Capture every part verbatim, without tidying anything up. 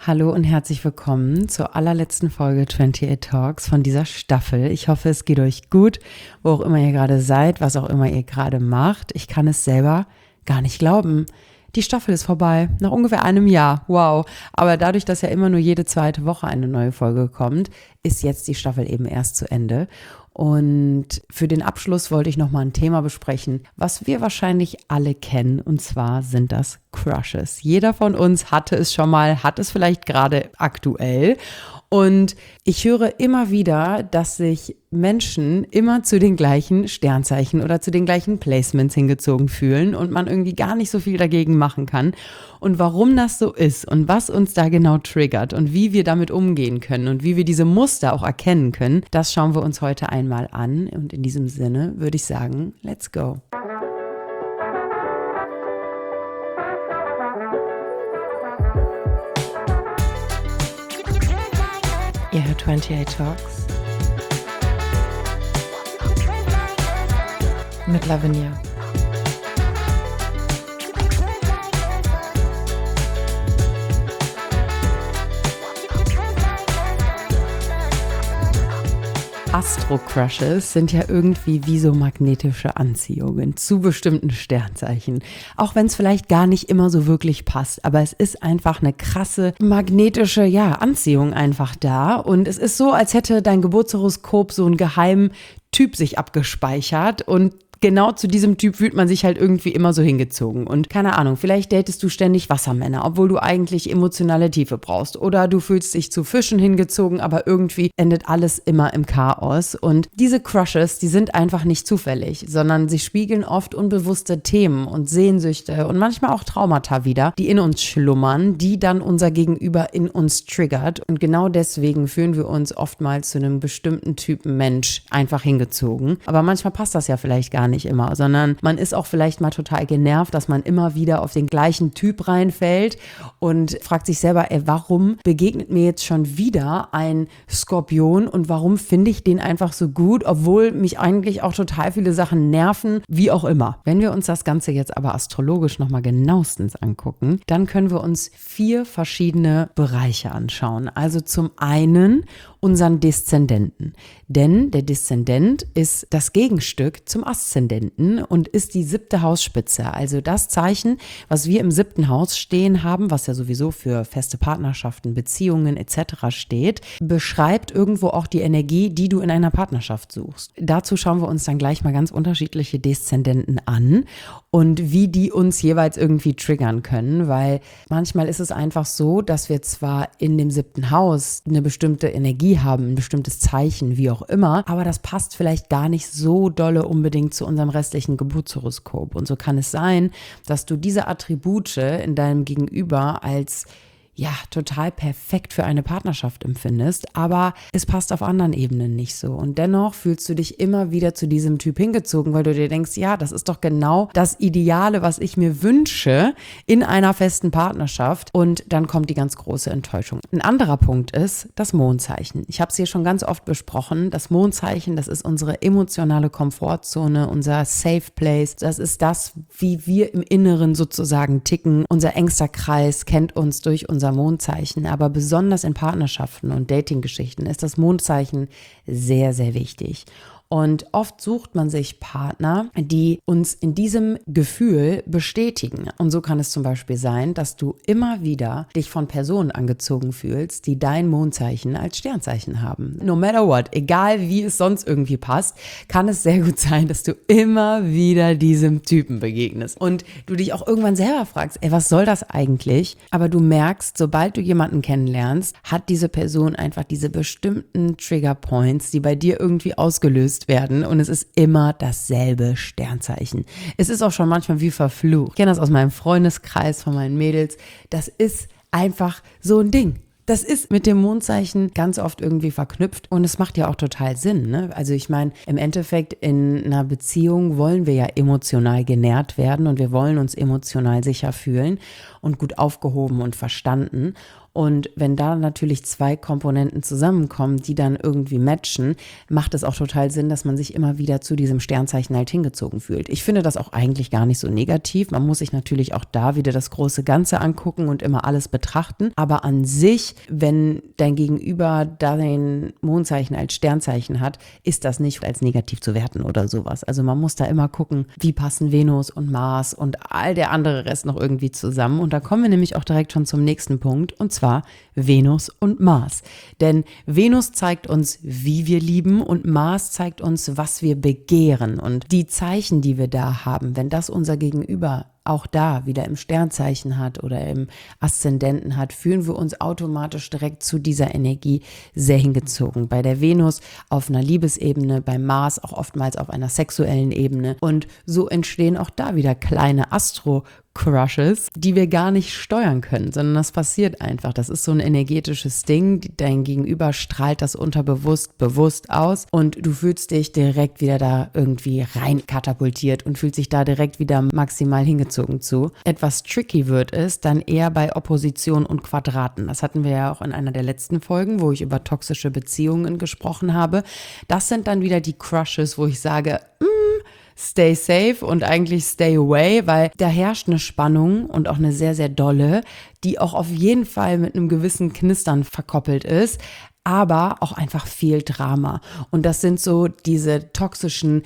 Hallo und herzlich willkommen zur allerletzten Folge achtundvierzig Talks von dieser Staffel. Ich hoffe, es geht euch gut, wo auch immer ihr gerade seid, was auch immer ihr gerade macht. Ich kann es selber gar nicht glauben. Die Staffel ist vorbei, nach ungefähr einem Jahr. Wow. Aber dadurch, dass ja immer nur jede zweite Woche eine neue Folge kommt, ist jetzt die Staffel eben erst zu Ende. Und für den Abschluss wollte ich nochmal ein Thema besprechen, was wir wahrscheinlich alle kennen, und zwar sind das Crushes. Jeder von uns hatte es schon mal, hat es vielleicht gerade aktuell. Und ich höre immer wieder, dass sich Menschen immer zu den gleichen Sternzeichen oder zu den gleichen Placements hingezogen fühlen und man irgendwie gar nicht so viel dagegen machen kann. Und warum das so ist und was uns da genau triggert und wie wir damit umgehen können und wie wir diese Muster auch erkennen können, das schauen wir uns heute einmal an. Und in diesem Sinne würde ich sagen, let's go. Ihr hört achtundvierzig Talks mit Lavinia. Astro-Crushes sind ja irgendwie wie so magnetische Anziehungen zu bestimmten Sternzeichen. Auch wenn es vielleicht gar nicht immer so wirklich passt, aber es ist einfach eine krasse magnetische, ja, Anziehung einfach da. Und es ist so, als hätte dein Geburtshoroskop so einen geheimen Typ sich abgespeichert und genau zu diesem Typ fühlt man sich halt irgendwie immer so hingezogen. Und keine Ahnung, vielleicht datest du ständig Wassermänner, obwohl du eigentlich emotionale Tiefe brauchst. Oder du fühlst dich zu Fischen hingezogen, aber irgendwie endet alles immer im Chaos. Und diese Crushes, die sind einfach nicht zufällig, sondern sie spiegeln oft unbewusste Themen und Sehnsüchte und manchmal auch Traumata wider, die in uns schlummern, die dann unser Gegenüber in uns triggert. Und genau deswegen fühlen wir uns oftmals zu einem bestimmten Typen Mensch einfach hingezogen. Aber manchmal passt das ja vielleicht gar nicht immer, sondern man ist auch vielleicht mal total genervt, dass man immer wieder auf den gleichen Typ reinfällt und fragt sich selber, ey, warum begegnet mir jetzt schon wieder ein Skorpion und warum finde ich den einfach so gut, obwohl mich eigentlich auch total viele Sachen nerven, wie auch immer. Wenn wir uns das Ganze jetzt aber astrologisch nochmal genauestens angucken, dann können wir uns vier verschiedene Bereiche anschauen. Also zum einen unseren Deszendenten. Denn der Deszendent ist das Gegenstück zum Aszendenten und ist die siebte Hausspitze. Also das Zeichen, was wir im siebten Haus stehen haben, was ja sowieso für feste Partnerschaften, Beziehungen et cetera steht, beschreibt irgendwo auch die Energie, die du in einer Partnerschaft suchst. Dazu schauen wir uns dann gleich mal ganz unterschiedliche Deszendenten an und wie die uns jeweils irgendwie triggern können, weil manchmal ist es einfach so, dass wir zwar in dem siebten Haus eine bestimmte Energie haben, ein bestimmtes Zeichen, wie auch immer, aber das passt vielleicht gar nicht so dolle unbedingt zu unserem restlichen Geburtshoroskop. Und so kann es sein, dass du diese Attribute in deinem Gegenüber als ja, total perfekt für eine Partnerschaft empfindest, aber es passt auf anderen Ebenen nicht so. Und dennoch fühlst du dich immer wieder zu diesem Typ hingezogen, weil du dir denkst, ja, das ist doch genau das Ideale, was ich mir wünsche in einer festen Partnerschaft. Und dann kommt die ganz große Enttäuschung. Ein anderer Punkt ist das Mondzeichen. Ich habe es hier schon ganz oft besprochen. Das Mondzeichen, das ist unsere emotionale Komfortzone, unser Safe Place. Das ist das, wie wir im Inneren sozusagen ticken. Unser engster Kreis kennt uns durch unser Mondzeichen, aber besonders in Partnerschaften und Datinggeschichten ist das Mondzeichen sehr, sehr wichtig. Und oft sucht man sich Partner, die uns in diesem Gefühl bestätigen. Und so kann es zum Beispiel sein, dass du immer wieder dich von Personen angezogen fühlst, die dein Mondzeichen als Sternzeichen haben. No matter what, egal wie es sonst irgendwie passt, kann es sehr gut sein, dass du immer wieder diesem Typen begegnest. Und du dich auch irgendwann selber fragst, ey, was soll das eigentlich? Aber du merkst, sobald du jemanden kennenlernst, hat diese Person einfach diese bestimmten Trigger Points, die bei dir irgendwie ausgelöst werden und es ist immer dasselbe Sternzeichen. Es ist auch schon manchmal wie verflucht. Ich kenne das aus meinem Freundeskreis, von meinen Mädels. Das ist einfach so ein Ding. Das ist mit dem Mondzeichen ganz oft irgendwie verknüpft und es macht ja auch total Sinn, ne? Also ich meine, im Endeffekt in einer Beziehung wollen wir ja emotional genährt werden und wir wollen uns emotional sicher fühlen und gut aufgehoben und verstanden. Und wenn da natürlich zwei Komponenten zusammenkommen, die dann irgendwie matchen, macht es auch total Sinn, dass man sich immer wieder zu diesem Sternzeichen halt hingezogen fühlt. Ich finde das auch eigentlich gar nicht so negativ. Man muss sich natürlich auch da wieder das große Ganze angucken und immer alles betrachten. Aber an sich, wenn dein Gegenüber dein Mondzeichen als Sternzeichen hat, ist das nicht als negativ zu werten oder sowas. Also man muss da immer gucken, wie passen Venus und Mars und all der andere Rest noch irgendwie zusammen. Und da kommen wir nämlich auch direkt schon zum nächsten Punkt, und zwar Venus und Mars. Denn Venus zeigt uns, wie wir lieben, und Mars zeigt uns, was wir begehren. Und die Zeichen, die wir da haben, wenn das unser Gegenüber auch da wieder im Sternzeichen hat oder im Aszendenten hat, fühlen wir uns automatisch direkt zu dieser Energie sehr hingezogen. Bei der Venus auf einer Liebesebene, beim Mars auch oftmals auf einer sexuellen Ebene. Und so entstehen auch da wieder kleine Astro- Crushes, die wir gar nicht steuern können, sondern das passiert einfach. Das ist so ein energetisches Ding. Dein Gegenüber strahlt das unterbewusst bewusst aus und du fühlst dich direkt wieder da irgendwie rein katapultiert und fühlst dich da direkt wieder maximal hingezogen zu. Etwas tricky wird es dann eher bei Opposition und Quadraten. Das hatten wir ja auch in einer der letzten Folgen, wo ich über toxische Beziehungen gesprochen habe. Das sind dann wieder die Crushes, wo ich sage, mm, stay safe und eigentlich stay away, weil da herrscht eine Spannung und auch eine sehr, sehr dolle, die auch auf jeden Fall mit einem gewissen Knistern verkoppelt ist, aber auch einfach viel Drama. Und das sind so diese toxischen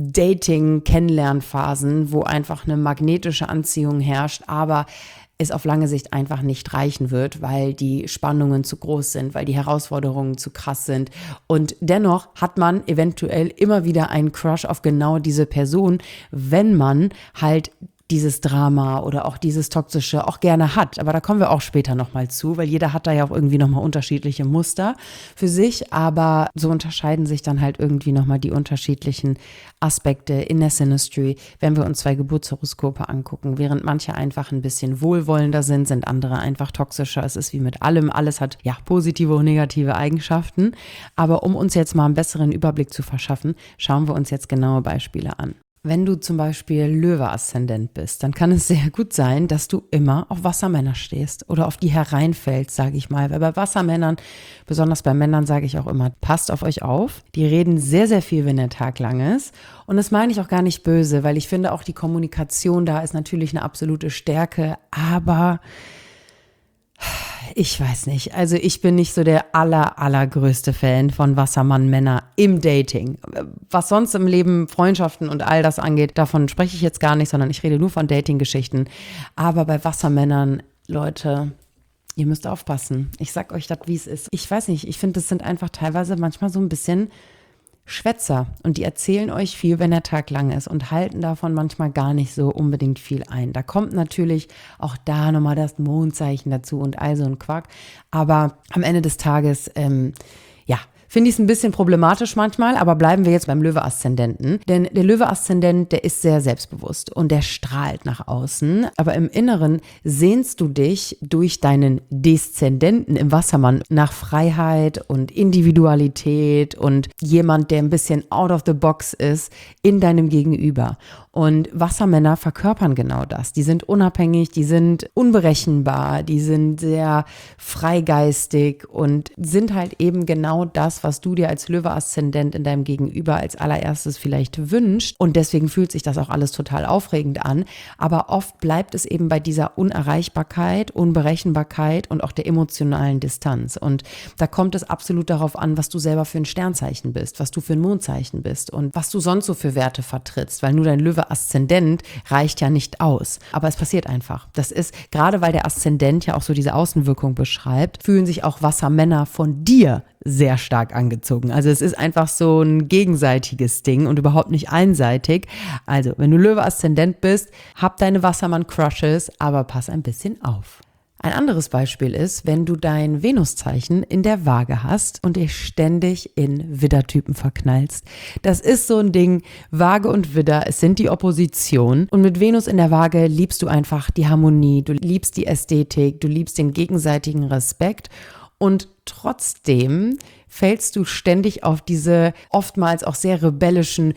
Dating-Kennenlernphasen, wo einfach eine magnetische Anziehung herrscht, aber es auf lange Sicht einfach nicht reichen wird, weil die Spannungen zu groß sind, weil die Herausforderungen zu krass sind. Und dennoch hat man eventuell immer wieder einen Crush auf genau diese Person, wenn man halt dieses Drama oder auch dieses Toxische auch gerne hat. Aber da kommen wir auch später nochmal zu, weil jeder hat da ja auch irgendwie nochmal unterschiedliche Muster für sich, aber so unterscheiden sich dann halt irgendwie nochmal die unterschiedlichen Aspekte in der Synastry, wenn wir uns zwei Geburtshoroskope angucken. Während manche einfach ein bisschen wohlwollender sind, sind andere einfach toxischer. Es ist wie mit allem, alles hat ja positive und negative Eigenschaften. Aber um uns jetzt mal einen besseren Überblick zu verschaffen, schauen wir uns jetzt genaue Beispiele an. Wenn du zum Beispiel Löwe-Aszendent bist, dann kann es sehr gut sein, dass du immer auf Wassermänner stehst oder auf die hereinfällst, sage ich mal. Weil bei Wassermännern, besonders bei Männern, sage ich auch immer, passt auf euch auf. Die reden sehr, sehr viel, wenn der Tag lang ist. Und das meine ich auch gar nicht böse, weil ich finde auch die Kommunikation da ist natürlich eine absolute Stärke, aber ich weiß nicht. Also ich bin nicht so der aller, allergrößte Fan von Wassermann-Männer im Dating. Was sonst im Leben, Freundschaften und all das angeht, davon spreche ich jetzt gar nicht, sondern ich rede nur von Dating-Geschichten. Aber bei Wassermännern, Leute, ihr müsst aufpassen. Ich sag euch das, wie es ist. Ich weiß nicht, ich finde, das sind einfach teilweise manchmal so ein bisschen Schwätzer und die erzählen euch viel, wenn der Tag lang ist und halten davon manchmal gar nicht so unbedingt viel ein. Da kommt natürlich auch da nochmal das Mondzeichen dazu und all so ein Quark, aber am Ende des Tages, ähm, ja, finde ich es ein bisschen problematisch manchmal, aber bleiben wir jetzt beim Löwe-Aszendenten. Denn der Löwe-Aszendent, der ist sehr selbstbewusst und der strahlt nach außen. Aber im Inneren sehnst du dich durch deinen Deszendenten im Wassermann nach Freiheit und Individualität und jemand, der ein bisschen out of the box ist, in deinem Gegenüber. Und Wassermänner verkörpern genau das. Die sind unabhängig, die sind unberechenbar, die sind sehr freigeistig und sind halt eben genau das, was du dir als Löwe-Aszendent in deinem Gegenüber als allererstes vielleicht wünschst. Und deswegen fühlt sich das auch alles total aufregend an. Aber oft bleibt es eben bei dieser Unerreichbarkeit, Unberechenbarkeit und auch der emotionalen Distanz. Und da kommt es absolut darauf an, was du selber für ein Sternzeichen bist, was du für ein Mondzeichen bist und was du sonst so für Werte vertrittst, weil nur dein Löwe Aszendent reicht ja nicht aus. Aber es passiert einfach. Das ist, gerade weil der Aszendent ja auch so diese Außenwirkung beschreibt, fühlen sich auch Wassermänner von dir sehr stark angezogen. Also es ist einfach so ein gegenseitiges Ding und überhaupt nicht einseitig. Also, wenn du Löwe-Aszendent bist, hab deine Wassermann-Crushes, aber pass ein bisschen auf. Ein anderes Beispiel ist, wenn du dein Venuszeichen in der Waage hast und dich ständig in Widdertypen verknallst. Das ist so ein Ding, Waage und Widder, es sind die Opposition. Und mit Venus in der Waage liebst du einfach die Harmonie, du liebst die Ästhetik, du liebst den gegenseitigen Respekt. Und trotzdem fällst du ständig auf diese oftmals auch sehr rebellischen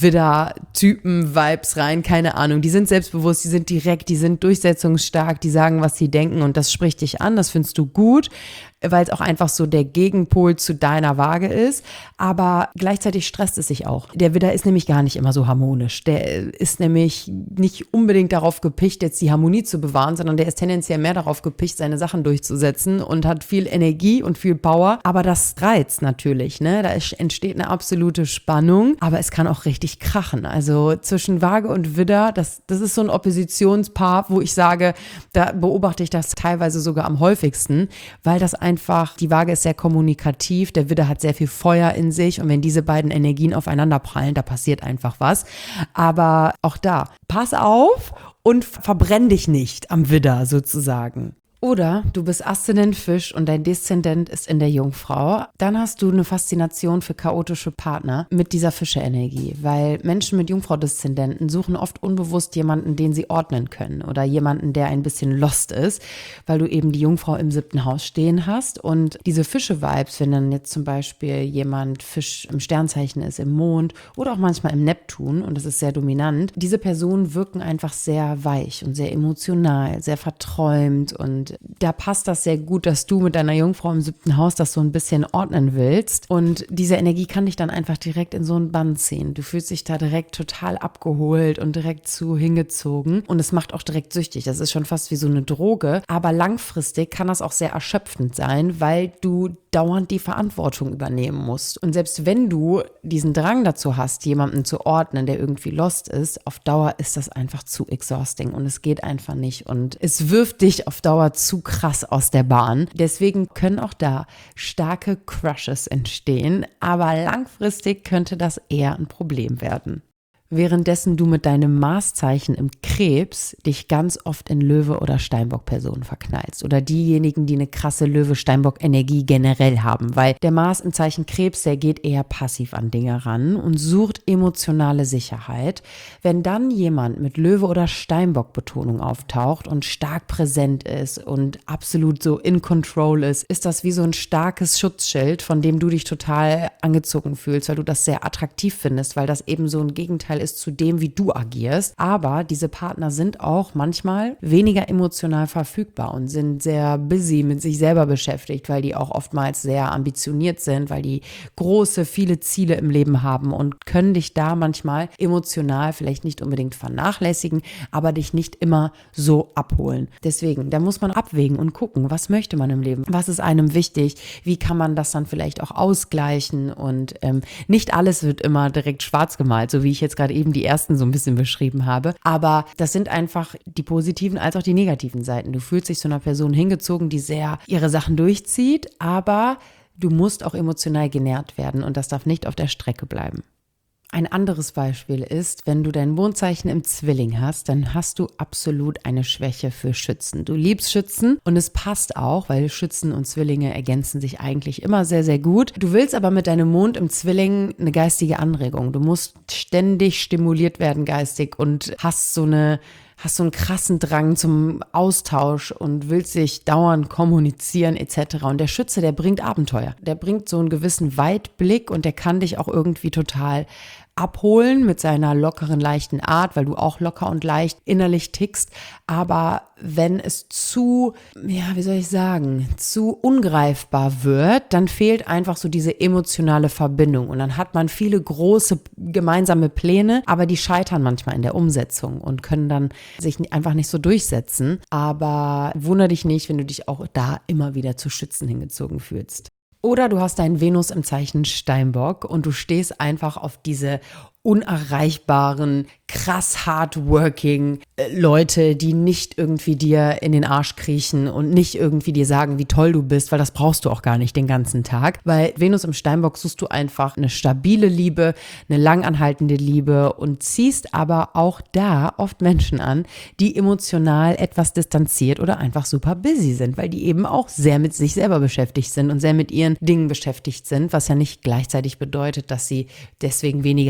Widder-Typen-Vibes rein, keine Ahnung. Die sind selbstbewusst, die sind direkt, die sind durchsetzungsstark, die sagen, was sie denken und das spricht dich an, das findest du gut, weil es auch einfach so der Gegenpol zu deiner Waage ist, aber gleichzeitig stresst es sich auch. Der Widder ist nämlich gar nicht immer so harmonisch. Der ist nämlich nicht unbedingt darauf gepicht, jetzt die Harmonie zu bewahren, sondern der ist tendenziell mehr darauf gepicht, seine Sachen durchzusetzen und hat viel Energie und viel Power, aber das reizt natürlich, ne? Da ist, entsteht eine absolute Spannung, aber es kann auch richtig krachen. Also zwischen Waage und Widder, das, das ist so ein Oppositionspaar, wo ich sage, da beobachte ich das teilweise sogar am häufigsten, weil das einfach, die Waage ist sehr kommunikativ, der Widder hat sehr viel Feuer in sich und wenn diese beiden Energien aufeinander prallen, da passiert einfach was. Aber auch da, pass auf und verbrenn dich nicht am Widder sozusagen. Oder du bist Aszendent Fisch und dein Deszendent ist in der Jungfrau. Dann hast du eine Faszination für chaotische Partner mit dieser Fische-Energie, weil Menschen mit Jungfrau-Deszendenten suchen oft unbewusst jemanden, den sie ordnen können oder jemanden, der ein bisschen lost ist, weil du eben die Jungfrau im siebten Haus stehen hast. Und diese Fische-Vibes, wenn dann jetzt zum Beispiel jemand Fisch im Sternzeichen ist, im Mond oder auch manchmal im Neptun und das ist sehr dominant, diese Personen wirken einfach sehr weich und sehr emotional, sehr verträumt und da passt das sehr gut, dass du mit deiner Jungfrau im siebten Haus das so ein bisschen ordnen willst. Und diese Energie kann dich dann einfach direkt in so einen Bann ziehen. Du fühlst dich da direkt total abgeholt und direkt zu hingezogen. Und es macht auch direkt süchtig. Das ist schon fast wie so eine Droge. Aber langfristig kann das auch sehr erschöpfend sein, weil du dauernd die Verantwortung übernehmen musst. Und selbst wenn du diesen Drang dazu hast, jemanden zu ordnen, der irgendwie lost ist, auf Dauer ist das einfach zu exhausting und es geht einfach nicht. Und es wirft dich auf Dauer zu krass aus der Bahn. Deswegen können auch da starke Crushes entstehen, aber langfristig könnte das eher ein Problem werden. Währenddessen du mit deinem Marszeichen im Krebs dich ganz oft in Löwe- oder Steinbock-Personen verknallst oder diejenigen, die eine krasse Löwe-Steinbock-Energie generell haben, weil der Mars im Zeichen Krebs, der geht eher passiv an Dinge ran und sucht emotionale Sicherheit. Wenn dann jemand mit Löwe- oder Steinbock-Betonung auftaucht und stark präsent ist und absolut so in control ist, ist das wie so ein starkes Schutzschild, von dem du dich total angezogen fühlst, weil du das sehr attraktiv findest, weil das eben so ein Gegenteil ist zu dem, wie du agierst. Aber diese Partner sind auch manchmal weniger emotional verfügbar und sind sehr busy mit sich selber beschäftigt, weil die auch oftmals sehr ambitioniert sind, weil die große, viele Ziele im Leben haben und können dich da manchmal emotional vielleicht nicht unbedingt vernachlässigen, aber dich nicht immer so abholen. Deswegen, da muss man abwägen und gucken, was möchte man im Leben? Was ist einem wichtig? Wie kann man das dann vielleicht auch ausgleichen? Und ähm, nicht alles wird immer direkt schwarz gemalt, so wie ich jetzt gerade eben die ersten so ein bisschen beschrieben habe. Aber das sind einfach die positiven als auch die negativen Seiten. Du fühlst dich zu einer Person hingezogen, die sehr ihre Sachen durchzieht, aber du musst auch emotional genährt werden und das darf nicht auf der Strecke bleiben. Ein anderes Beispiel ist, wenn du dein Mondzeichen im Zwilling hast, dann hast du absolut eine Schwäche für Schützen. Du liebst Schützen und es passt auch, weil Schützen und Zwillinge ergänzen sich eigentlich immer sehr, sehr gut. Du willst aber mit deinem Mond im Zwilling eine geistige Anregung. Du musst ständig stimuliert werden geistig und hast so eine hast so einen krassen Drang zum Austausch und willst dich dauernd kommunizieren et cetera. Und der Schütze, der bringt Abenteuer. Der bringt so einen gewissen Weitblick und der kann dich auch irgendwie total abholen mit seiner lockeren, leichten Art, weil du auch locker und leicht innerlich tickst. Aber wenn es zu, ja, wie soll ich sagen, zu ungreifbar wird, dann fehlt einfach so diese emotionale Verbindung. Und dann hat man viele große gemeinsame Pläne, aber die scheitern manchmal in der Umsetzung und können dann sich einfach nicht so durchsetzen. Aber wundere dich nicht, wenn du dich auch da immer wieder zu Schützen hingezogen fühlst. Oder du hast deinen Venus im Zeichen Steinbock und du stehst einfach auf diese unerreichbaren, krass hardworking Leute, die nicht irgendwie dir in den Arsch kriechen und nicht irgendwie dir sagen, wie toll du bist, weil das brauchst du auch gar nicht den ganzen Tag. Weil Venus im Steinbock suchst du einfach eine stabile Liebe, eine langanhaltende Liebe und ziehst aber auch da oft Menschen an, die emotional etwas distanziert oder einfach super busy sind, weil die eben auch sehr mit sich selber beschäftigt sind und sehr mit ihren Dingen beschäftigt sind, was ja nicht gleichzeitig bedeutet, dass sie deswegen weniger Liebe für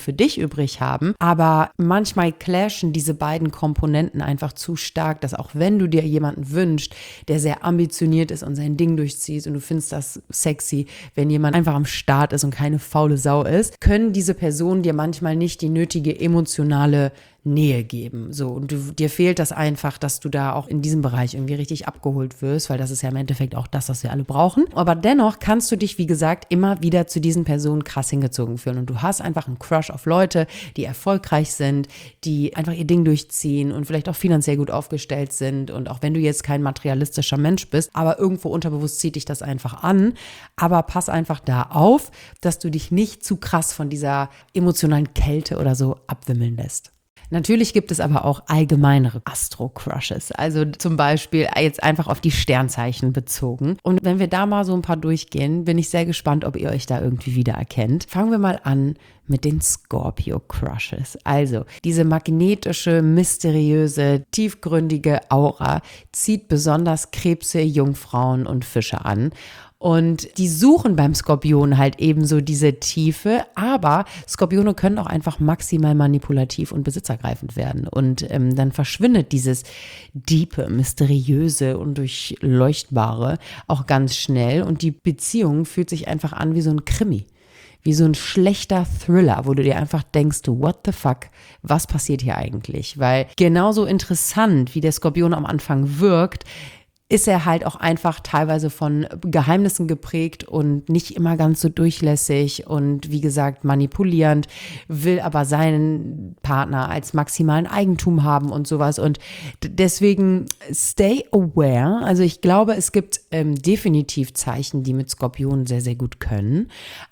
für dich übrig haben. Aber manchmal clashen diese beiden Komponenten einfach zu stark, dass auch wenn du dir jemanden wünschst, der sehr ambitioniert ist und sein Ding durchzieht und du findest das sexy, wenn jemand einfach am Start ist und keine faule Sau ist, können diese Personen dir manchmal nicht die nötige emotionale Nähe geben. So, und du, dir fehlt das einfach, dass du da auch in diesem Bereich irgendwie richtig abgeholt wirst, weil das ist ja im Endeffekt auch das, was wir alle brauchen. Aber dennoch kannst du dich, wie gesagt, immer wieder zu diesen Personen krass hingezogen fühlen. Und du hast einfach einen Crush auf Leute, die erfolgreich sind, die einfach ihr Ding durchziehen und vielleicht auch finanziell gut aufgestellt sind. Und auch wenn du jetzt kein materialistischer Mensch bist, aber irgendwo unterbewusst zieht dich das einfach an. Aber pass einfach da auf, dass du dich nicht zu krass von dieser emotionalen Kälte oder so abwimmeln lässt. Natürlich gibt es aber auch allgemeinere Astro-Crushes, also zum Beispiel jetzt einfach auf die Sternzeichen bezogen. Und wenn wir da mal so ein paar durchgehen, bin ich sehr gespannt, ob ihr euch da irgendwie wiedererkennt. Fangen wir mal an mit den Scorpio-Crushes. Also diese magnetische, mysteriöse, tiefgründige Aura zieht besonders Krebse, Jungfrauen und Fische an. Und die suchen beim Skorpion halt ebenso diese Tiefe, aber Skorpione können auch einfach maximal manipulativ und besitzergreifend werden. Und ähm, dann verschwindet dieses Diepe, Mysteriöse und Durchleuchtbare auch ganz schnell. Und die Beziehung fühlt sich einfach an wie so ein Krimi. Wie so ein schlechter Thriller, wo du dir einfach denkst, what the fuck, was passiert hier eigentlich? Weil genauso interessant, wie der Skorpion am Anfang wirkt, ist er halt auch einfach teilweise von Geheimnissen geprägt und nicht immer ganz so durchlässig und wie gesagt manipulierend, will aber seinen Partner als maximalen Eigentum haben und sowas. Und deswegen stay aware. Also ich glaube, es gibt ähm, definitiv Zeichen, die mit Skorpionen sehr, sehr gut können.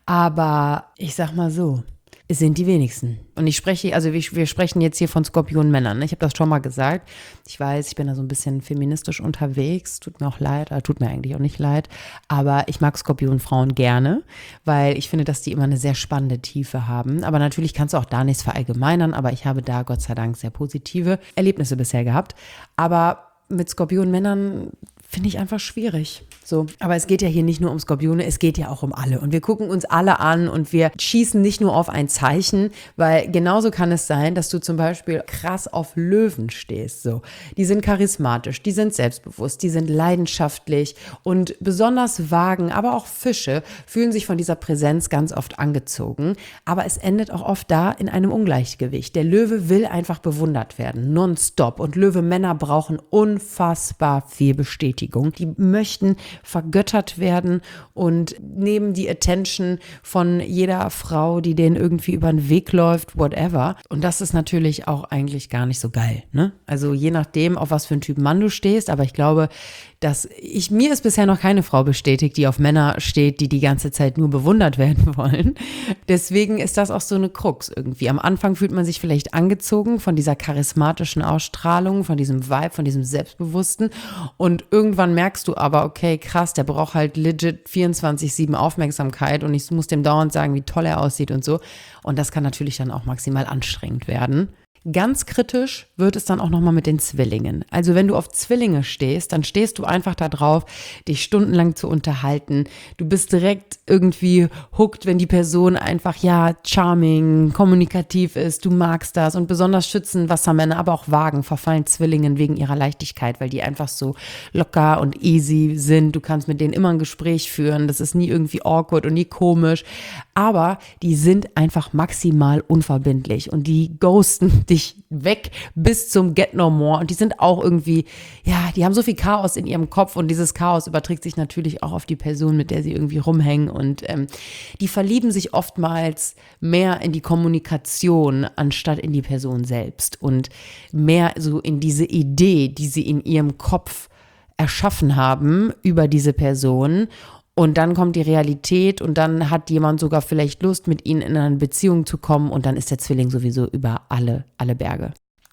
Aber ich sag mal so, es sind die wenigsten. Und ich spreche, also wir, wir sprechen jetzt hier von Skorpion-Männern. Ne? Ich habe das schon mal gesagt. Ich weiß, ich bin da so ein bisschen feministisch unterwegs. Tut mir auch leid, oder tut mir eigentlich auch nicht leid. Aber ich mag Skorpion-Frauen gerne, weil ich finde, dass die immer eine sehr spannende Tiefe haben. Aber natürlich kannst du auch da nichts verallgemeinern. Aber ich habe da Gott sei Dank sehr positive Erlebnisse bisher gehabt. Aber mit Skorpion-Männern finde ich einfach schwierig. So, aber es geht ja hier nicht nur um Skorpione, es geht ja auch um alle. Und wir gucken uns alle an und wir schießen nicht nur auf ein Zeichen, weil genauso kann es sein, dass du zum Beispiel krass auf Löwen stehst. So, die sind charismatisch, die sind selbstbewusst, die sind leidenschaftlich und besonders Wagen, aber auch Fische fühlen sich von dieser Präsenz ganz oft angezogen. Aber es endet auch oft da in einem Ungleichgewicht. Der Löwe will einfach bewundert werden, nonstop. Und Löwe-Männer brauchen unfassbar viel Bestätigung. Die möchten vergöttert werden und nehmen die Attention von jeder Frau, die denen irgendwie über den Weg läuft, whatever. Und das ist natürlich auch eigentlich gar nicht so geil, ne? Also je nachdem, auf was für einen Typ Mann du stehst, aber ich glaube, dass ich, mir ist bisher noch keine Frau bestätigt, die auf Männer steht, die die ganze Zeit nur bewundert werden wollen. Deswegen ist das auch so eine Krux irgendwie. Am Anfang fühlt man sich vielleicht angezogen von dieser charismatischen Ausstrahlung, von diesem Vibe, von diesem Selbstbewussten und irgendwann merkst du aber, okay, krass, der braucht halt legit vierundzwanzig sieben Aufmerksamkeit und ich muss dem dauernd sagen, wie toll er aussieht und so. Und das kann natürlich dann auch maximal anstrengend werden. Ganz kritisch wird es dann auch nochmal mit den Zwillingen. Also wenn du auf Zwillinge stehst, dann stehst du einfach da drauf, dich stundenlang zu unterhalten. Du bist direkt irgendwie hooked, wenn die Person einfach, ja, charming, kommunikativ ist. Du magst das und besonders Schützen, Wassermänner, aber auch Wagen verfallen Zwillingen wegen ihrer Leichtigkeit, weil die einfach so locker und easy sind. Du kannst mit denen immer ein Gespräch führen. Das ist nie irgendwie awkward und nie komisch. Aber die sind einfach maximal unverbindlich und die ghosten dich weg bis zum Get No More und die sind auch irgendwie, ja, die haben so viel Chaos in ihrem Kopf und dieses Chaos überträgt sich natürlich auch auf die Person, mit der sie irgendwie rumhängen und ähm, die verlieben sich oftmals mehr in die Kommunikation anstatt in die Person selbst und mehr so in diese Idee, die sie in ihrem Kopf erschaffen haben über diese Person. Und dann kommt die Realität und dann hat jemand sogar vielleicht Lust, mit ihnen in eine Beziehung zu kommen und dann ist der Zwilling sowieso über alle, alle Berge.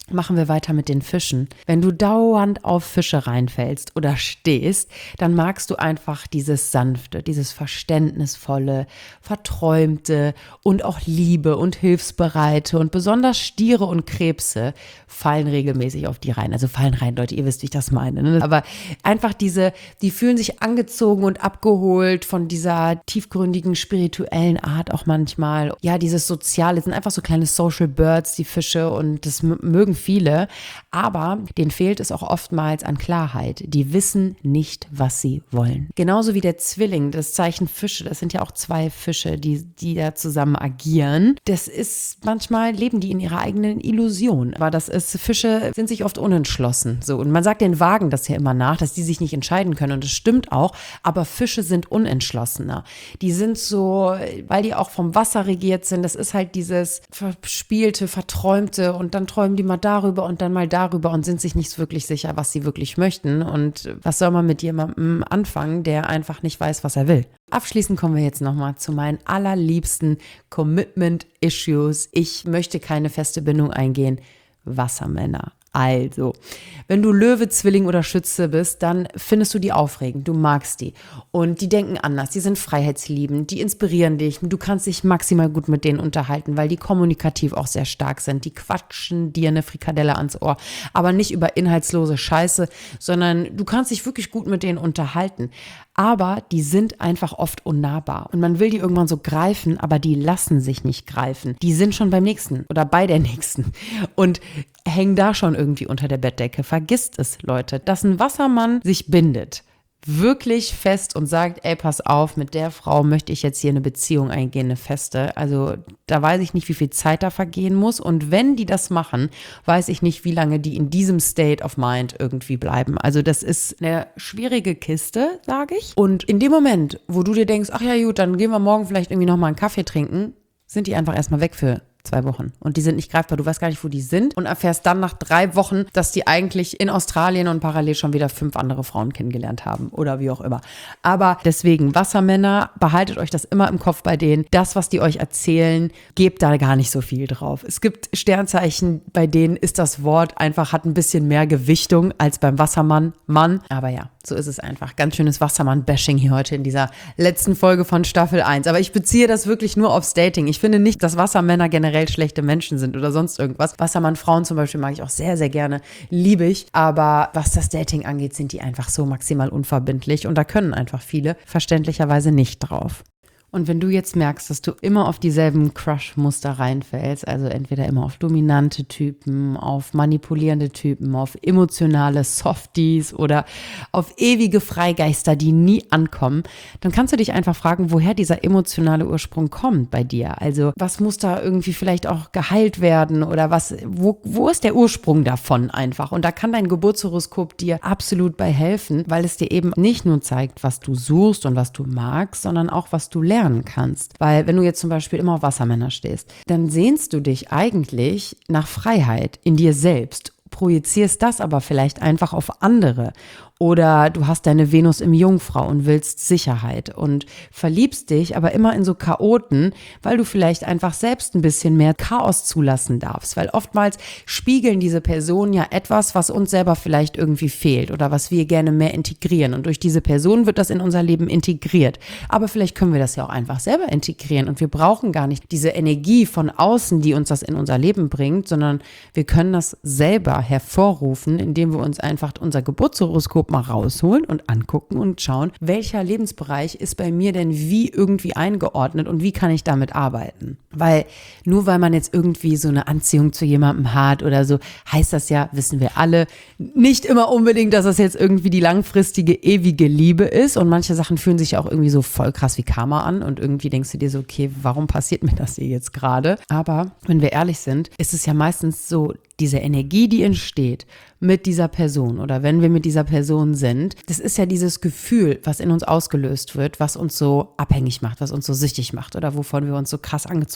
Machen wir weiter mit den Fischen. Wenn du dauernd auf Fische reinfällst oder stehst, dann magst du einfach dieses sanfte, dieses verständnisvolle, verträumte und auch Liebe und hilfsbereite und besonders Stiere und Krebse fallen regelmäßig auf die rein. Also fallen rein, Leute, ihr wisst, wie ich das meine. Ne? Aber einfach diese, die fühlen sich angezogen und abgeholt von dieser tiefgründigen, spirituellen Art auch manchmal. Ja, dieses Soziale, sind einfach so kleine Social Birds, die Fische, und das m- mögen viele, aber denen fehlt es auch oftmals an Klarheit. Die wissen nicht, was sie wollen. Genauso wie der Zwilling, das Zeichen Fische, das sind ja auch zwei Fische, die, die da zusammen agieren. Das ist, manchmal leben die in ihrer eigenen Illusion, aber das ist, Fische sind sich oft unentschlossen. So, und man sagt den Wagen das ja immer nach, dass die sich nicht entscheiden können, und das stimmt auch, aber Fische sind unentschlossener. Die sind so, weil die auch vom Wasser regiert sind, das ist halt dieses verspielte, verträumte, und dann träumen die mal darüber und dann mal darüber und sind sich nicht wirklich sicher, was sie wirklich möchten. Und was soll man mit jemandem anfangen, der einfach nicht weiß, was er will? Abschließend kommen wir jetzt nochmal zu meinen allerliebsten Commitment-Issues. Ich möchte keine feste Bindung eingehen. Wassermänner. Also, wenn du Löwe, Zwilling oder Schütze bist, dann findest du die aufregend, du magst die. Und die denken anders, die sind freiheitsliebend, die inspirieren dich. Du kannst dich maximal gut mit denen unterhalten, weil die kommunikativ auch sehr stark sind. Die quatschen dir eine Frikadelle ans Ohr, aber nicht über inhaltslose Scheiße, sondern du kannst dich wirklich gut mit denen unterhalten. Aber die sind einfach oft unnahbar. Und man will die irgendwann so greifen, aber die lassen sich nicht greifen. Die sind schon beim Nächsten oder bei der Nächsten und hängen da schon irgendwie unter der Bettdecke. Vergisst es, Leute, dass ein Wassermann sich bindet. Wirklich fest und sagt, ey, pass auf, mit der Frau möchte ich jetzt hier eine Beziehung eingehen, eine feste. Also da weiß ich nicht, wie viel Zeit da vergehen muss. Und wenn die das machen, weiß ich nicht, wie lange die in diesem State of Mind irgendwie bleiben. Also das ist eine schwierige Kiste, sage ich. Und in dem Moment, wo du dir denkst, ach ja gut, dann gehen wir morgen vielleicht irgendwie nochmal einen Kaffee trinken, sind die einfach erstmal weg für zwei Wochen. Und die sind nicht greifbar. Du weißt gar nicht, wo die sind, und erfährst dann nach drei Wochen, dass die eigentlich in Australien und parallel schon wieder fünf andere Frauen kennengelernt haben oder wie auch immer. Aber deswegen, Wassermänner, behaltet euch das immer im Kopf bei denen. Das, was die euch erzählen, gebt da gar nicht so viel drauf. Es gibt Sternzeichen, bei denen ist das Wort einfach, hat ein bisschen mehr Gewichtung als beim Wassermann, Mann. Aber ja, so ist es einfach. Ganz schönes Wassermann-Bashing hier heute in dieser letzten Folge von Staffel eins. Aber ich beziehe das wirklich nur aufs Dating. Ich finde nicht, dass Wassermänner generell schlechte Menschen sind oder sonst irgendwas. Wassermann-Frauen zum Beispiel mag ich auch sehr, sehr gerne. Liebe ich. Aber was das Dating angeht, sind die einfach so maximal unverbindlich. Und da können einfach viele verständlicherweise nicht drauf. Und wenn du jetzt merkst, dass du immer auf dieselben Crush-Muster reinfällst, also entweder immer auf dominante Typen, auf manipulierende Typen, auf emotionale Softies oder auf ewige Freigeister, die nie ankommen, dann kannst du dich einfach fragen, woher dieser emotionale Ursprung kommt bei dir. Also was muss da irgendwie vielleicht auch geheilt werden oder was, wo, wo ist der Ursprung davon einfach? Und da kann dein Geburtshoroskop dir absolut bei helfen, weil es dir eben nicht nur zeigt, was du suchst und was du magst, sondern auch, was du lernst kannst. Weil wenn du jetzt zum Beispiel immer auf Wassermänner stehst, dann sehnst du dich eigentlich nach Freiheit in dir selbst, projizierst das aber vielleicht einfach auf andere. Oder du hast deine Venus im Jungfrau und willst Sicherheit und verliebst dich aber immer in so Chaoten, weil du vielleicht einfach selbst ein bisschen mehr Chaos zulassen darfst. Weil oftmals spiegeln diese Personen ja etwas, was uns selber vielleicht irgendwie fehlt oder was wir gerne mehr integrieren. Und durch diese Person wird das in unser Leben integriert. Aber vielleicht können wir das ja auch einfach selber integrieren und wir brauchen gar nicht diese Energie von außen, die uns das in unser Leben bringt, sondern wir können das selber hervorrufen, indem wir uns einfach unser Geburtshoroskop mal rausholen und angucken und schauen, welcher Lebensbereich ist bei mir denn wie irgendwie eingeordnet und wie kann ich damit arbeiten. Weil nur weil man jetzt irgendwie so eine Anziehung zu jemandem hat oder so, heißt das ja, wissen wir alle, nicht immer unbedingt, dass das jetzt irgendwie die langfristige, ewige Liebe ist, und manche Sachen fühlen sich auch irgendwie so voll krass wie Karma an und irgendwie denkst du dir so, okay, warum passiert mir das hier jetzt gerade? Aber wenn wir ehrlich sind, ist es ja meistens so, diese Energie, die entsteht mit dieser Person oder wenn wir mit dieser Person sind, das ist ja dieses Gefühl, was in uns ausgelöst wird, was uns so abhängig macht, was uns so süchtig macht oder wovon wir uns so krass angezogen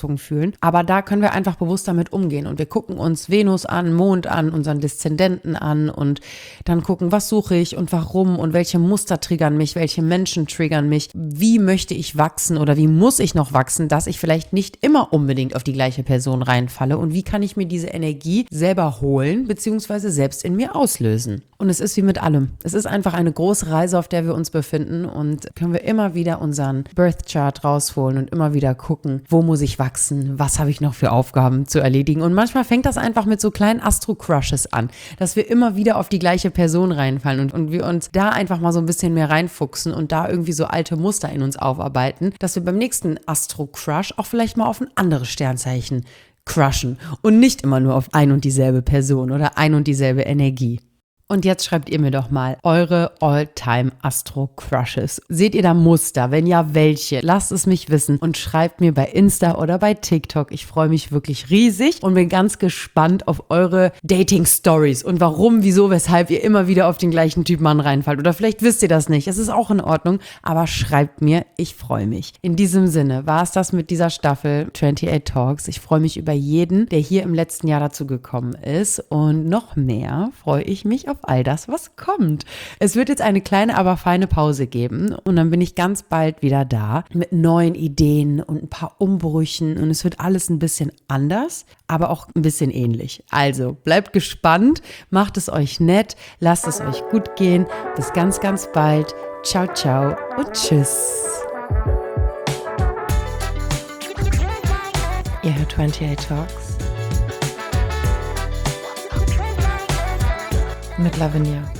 Schöpfung fühlen. Aber da können wir einfach bewusst damit umgehen und wir gucken uns Venus an, Mond an, unseren Deszendenten an und dann gucken, was suche ich und warum und welche Muster triggern mich, welche Menschen triggern mich, wie möchte ich wachsen oder wie muss ich noch wachsen, dass ich vielleicht nicht immer unbedingt auf die gleiche Person reinfalle und wie kann ich mir diese Energie selber holen bzw. selbst in mir auslösen. Und es ist wie mit allem. Es ist einfach eine große Reise, auf der wir uns befinden und können wir immer wieder unseren Birth Chart rausholen und immer wieder gucken, wo muss ich wachsen, was habe ich noch für Aufgaben zu erledigen. Und manchmal fängt das einfach mit so kleinen Astro-Crushes an, dass wir immer wieder auf die gleiche Person reinfallen und, und wir uns da einfach mal so ein bisschen mehr reinfuchsen und da irgendwie so alte Muster in uns aufarbeiten, dass wir beim nächsten Astro-Crush auch vielleicht mal auf ein anderes Sternzeichen crushen und nicht immer nur auf ein und dieselbe Person oder ein und dieselbe Energie. Und jetzt schreibt ihr mir doch mal eure All-Time-Astro-Crushes. Seht ihr da Muster? Wenn ja, welche? Lasst es mich wissen und schreibt mir bei Insta oder bei TikTok. Ich freue mich wirklich riesig und bin ganz gespannt auf eure Dating-Stories und warum, wieso, weshalb ihr immer wieder auf den gleichen Typ Mann reinfallt. Oder vielleicht wisst ihr das nicht. Es ist auch in Ordnung, aber schreibt mir. Ich freue mich. In diesem Sinne war es das mit dieser Staffel achtundzwanzig Talks. Ich freue mich über jeden, der hier im letzten Jahr dazu gekommen ist und noch mehr freue ich mich auf all das, was kommt. Es wird jetzt eine kleine, aber feine Pause geben und dann bin ich ganz bald wieder da mit neuen Ideen und ein paar Umbrüchen und es wird alles ein bisschen anders, aber auch ein bisschen ähnlich. Also bleibt gespannt, macht es euch nett, lasst es euch gut gehen. Bis ganz, ganz bald. Ciao, ciao und tschüss. Ihr hört achtundzwanzig Talks mit Lavinia.